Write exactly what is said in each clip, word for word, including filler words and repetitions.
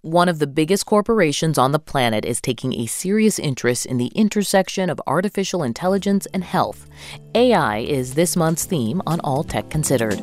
one of the biggest corporations on the planet is taking a serious interest in the intersection of artificial intelligence and health. A I is this month's theme on All Tech Considered.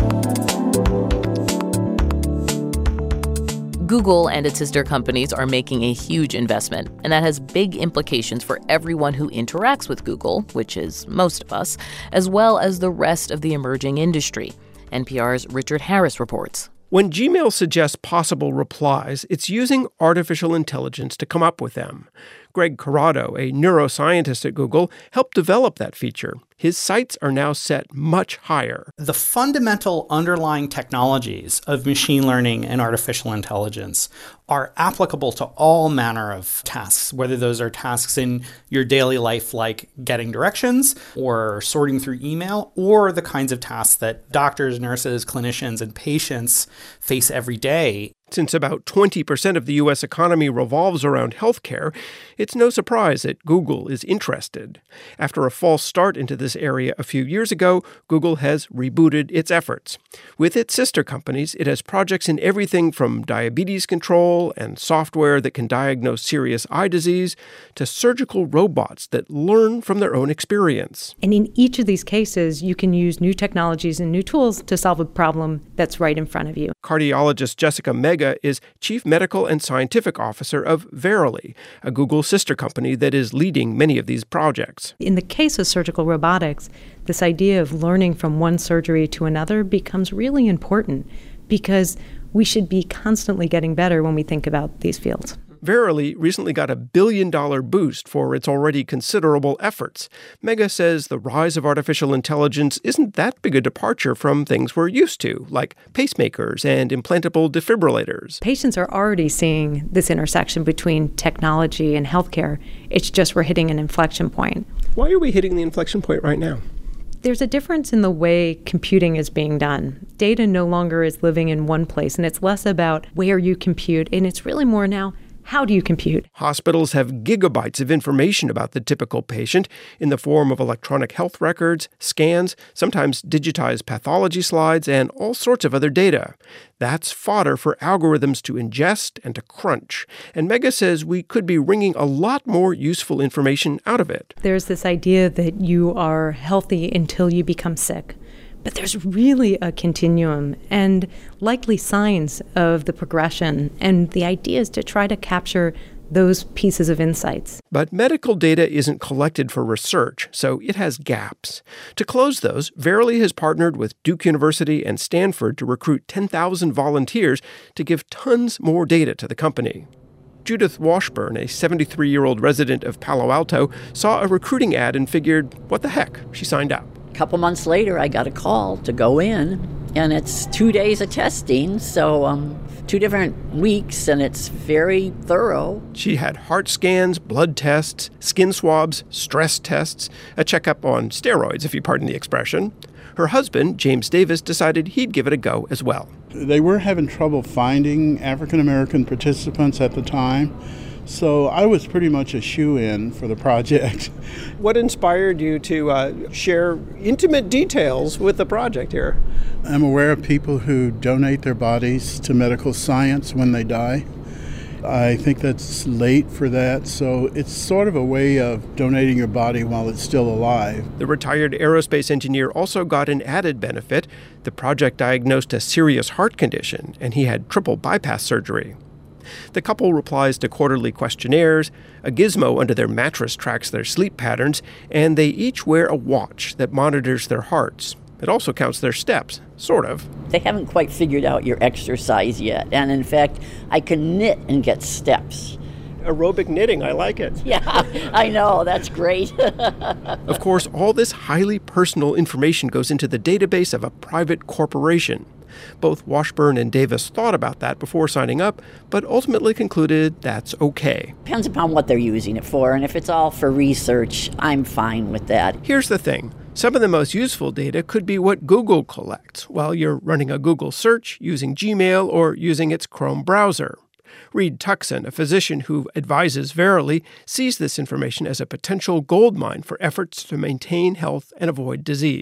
Google and its sister companies are making a huge investment, and that has big implications for everyone who interacts with Google, which is most of us, as well as the rest of the emerging industry. N P R's Richard Harris reports. When Gmail suggests possible replies, it's using artificial intelligence to come up with them. Greg Corrado, a neuroscientist at Google, helped develop that feature. His sights are now set much higher. The fundamental underlying technologies of machine learning and artificial intelligence are applicable to all manner of tasks, whether those are tasks in your daily life like getting directions or sorting through email, or the kinds of tasks that doctors, nurses, clinicians, and patients face every day. Since about twenty percent of the U S economy revolves around healthcare, it's no surprise that Google is interested. After a false start into this area a few years ago, Google has rebooted its efforts. With its sister companies, it has projects in everything from diabetes control and software that can diagnose serious eye disease to surgical robots that learn from their own experience. And in each of these cases, you can use new technologies and new tools to solve a problem that's right in front of you. Cardiologist Jessica Mega is Chief Medical and Scientific Officer of Verily, a Google sister company that is leading many of these projects. In the case of surgical robotics, this idea of learning from one surgery to another becomes really important because we should be constantly getting better when we think about these fields. Verily recently got a billion-dollar boost for its already considerable efforts. Mega says the rise of artificial intelligence isn't that big a departure from things we're used to, like pacemakers and implantable defibrillators. Patients are already seeing this intersection between technology and healthcare. It's just we're hitting an inflection point. Why are we hitting the inflection point right now? There's a difference in the way computing is being done. Data no longer is living in one place, and it's less about where you compute, and it's really more now, how do you compute? Hospitals have gigabytes of information about the typical patient in the form of electronic health records, scans, sometimes digitized pathology slides, and all sorts of other data. That's fodder for algorithms to ingest and to crunch. And Mega says we could be wringing a lot more useful information out of it. There's this idea that you are healthy until you become sick. But there's really a continuum and likely signs of the progression, and the idea is to try to capture those pieces of insights. But medical data isn't collected for research, so it has gaps. To close those, Verily has partnered with Duke University and Stanford to recruit ten thousand volunteers to give tons more data to the company. Judith Washburn, a seventy-three-year-old resident of Palo Alto, saw a recruiting ad and figured, what the heck? She signed up. A couple months later, I got a call to go in, and it's two days of testing, so um, two different weeks, and it's very thorough. She had heart scans, blood tests, skin swabs, stress tests, a checkup on steroids, if you pardon the expression. Her husband, James Davis, decided he'd give it a go as well. They were having trouble finding African-American participants at the time, so I was pretty much a shoo-in for the project. What inspired you to uh, share intimate details with the project here? I'm aware of people who donate their bodies to medical science when they die. I think that's late for that, so it's sort of a way of donating your body while it's still alive. The retired aerospace engineer also got an added benefit. The project diagnosed a serious heart condition, and he had triple bypass surgery. The couple replies to quarterly questionnaires, a gizmo under their mattress tracks their sleep patterns, and they each wear a watch that monitors their hearts. It also counts their steps, sort of. They haven't quite figured out your exercise yet, and in fact, I can knit and get steps. Aerobic knitting, I like it. Yeah, I know, that's great. Of course, all this highly personal information goes into the database of a private corporation. Both Washburn and Davis thought about that before signing up, but ultimately concluded that's okay. Depends upon what they're using it for, and if it's all for research, I'm fine with that. Here's the thing. Some of the most useful data could be what Google collects while you're running a Google search, using Gmail, or using its Chrome browser. Reed Tuckson, a physician who advises Verily, sees this information as a potential goldmine for efforts to maintain health and avoid disease.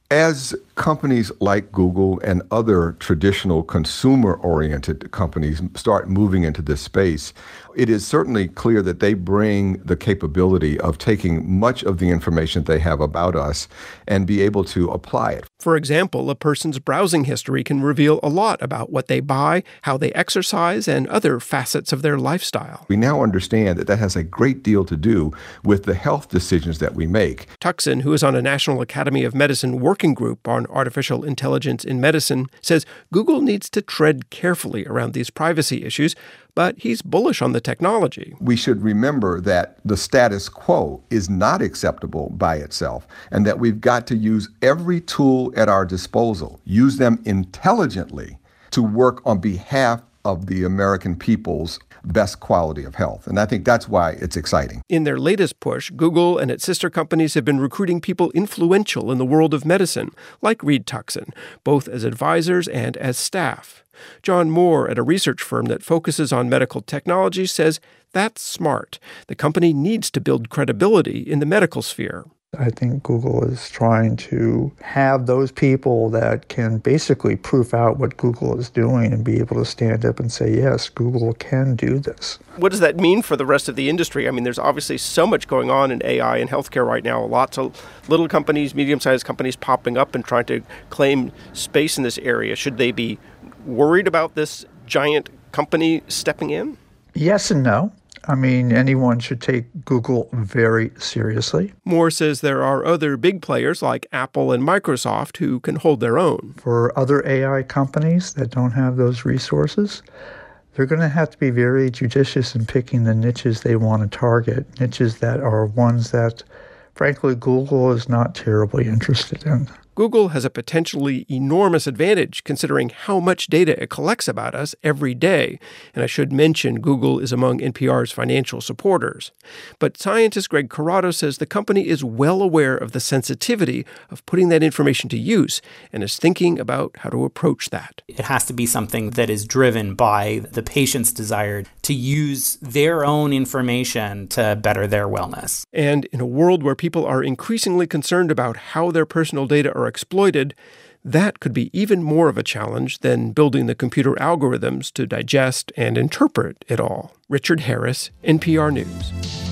As companies like Google and other traditional consumer-oriented companies start moving into this space, it is certainly clear that they bring the capability of taking much of the information they have about us and be able to apply it. For example, a person's browsing history can reveal a lot about what they buy, how they exercise, and other facets of their lifestyle. We now understand that that has a great deal to do with the health decisions that we make. Tuckson, who is on a National Academy of Medicine working group on artificial intelligence in medicine, says Google needs to tread carefully around these privacy issues, but he's bullish on the technology. We should remember that the status quo is not acceptable by itself, and that we've got to use every tool at our disposal, use them intelligently to work on behalf of the American people's best quality of health. And I think that's why it's exciting. In their latest push, Google and its sister companies have been recruiting people influential in the world of medicine, like Reed Tuckson, both as advisors and as staff. John Moore at a research firm that focuses on medical technology says that's smart. The company needs to build credibility in the medical sphere. I think Google is trying to have those people that can basically proof out what Google is doing and be able to stand up and say, yes, Google can do this. What does that mean for the rest of the industry? I mean, there's obviously so much going on in A I and healthcare right now. Lots of little companies, medium-sized companies popping up and trying to claim space in this area. Should they be worried about this giant company stepping in? Yes and no. I mean, anyone should take Google very seriously. Moore says there are other big players like Apple and Microsoft who can hold their own. For other A I companies that don't have those resources, they're going to have to be very judicious in picking the niches they want to target, niches that are ones that, frankly, Google is not terribly interested in. Google has a potentially enormous advantage considering how much data it collects about us every day. And I should mention Google is among N P R's financial supporters. But scientist Greg Corrado says the company is well aware of the sensitivity of putting that information to use and is thinking about how to approach that. It has to be something that is driven by the patient's desire to use their own information to better their wellness. And in a world where people are increasingly concerned about how their personal data are exploited, that could be even more of a challenge than building the computer algorithms to digest and interpret it all. Richard Harris, N P R News.